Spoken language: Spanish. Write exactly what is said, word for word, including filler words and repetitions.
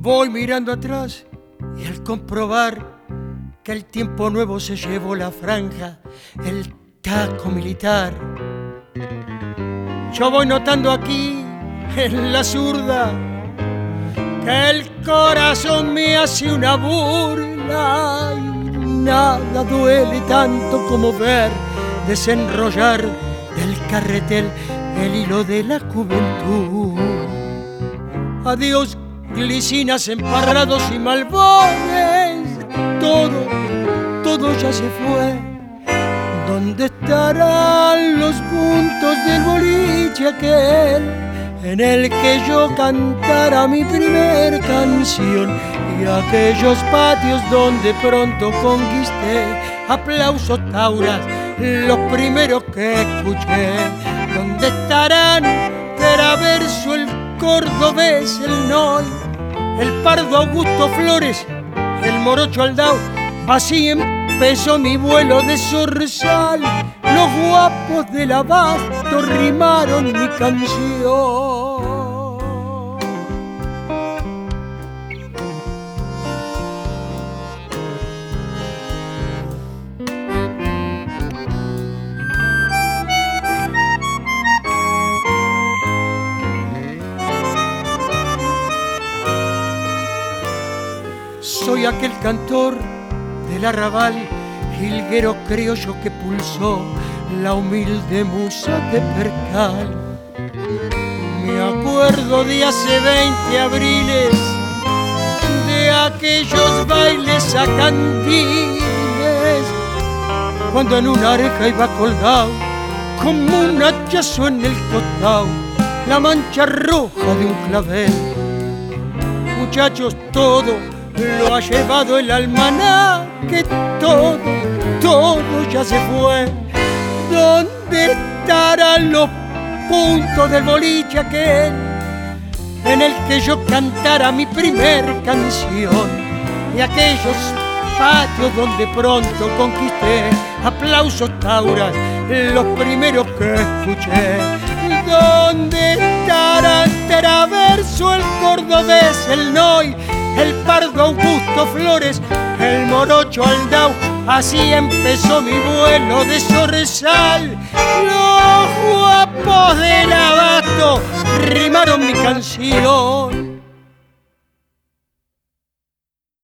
Voy mirando atrás y al comprobar que el tiempo nuevo se llevó la franja, el taco militar, yo voy notando aquí en la zurda que el corazón me hace una burla y nada duele tanto como ver desenrollar del carretel el hilo de la juventud. Adiós glicinas, emparrados y malbones, todo, todo ya se fue. ¿Dónde estarán los puntos del boliche aquel en el que yo cantara mi primer canción? Y aquellos patios donde pronto conquisté aplausos tauras, los primeros que escuché. ¿Dónde estarán Traverso, el cordobés, el Noy, el pardo Augusto Flores, el morocho Aldao? Así empezó mi vuelo de zorzal, los guapos del abasto rimaron mi canción. Soy aquel cantor del arrabal, jilguero criollo que pulsó la humilde musa de percal. Me acuerdo de hace veinte abriles, de aquellos bailes a cantines, cuando en una areja iba colgado como un hachazo en el costado la mancha roja de un clavel. Muchachos, todo lo ha llevado el almanaque, todo, todo ya se fue. ¿Dónde estarán los puntos del boliche aquel en el que yo cantara mi primer canción? Y aquellos patios donde pronto conquisté aplausos tauras, los primeros que escuché. ¿Dónde estarán Traverso, el cordobés, el Noy, el pardo Augusto Flores, el morocho Aldao? Así empezó mi vuelo de zorzal, los guapos del abasto rimaron mi canción.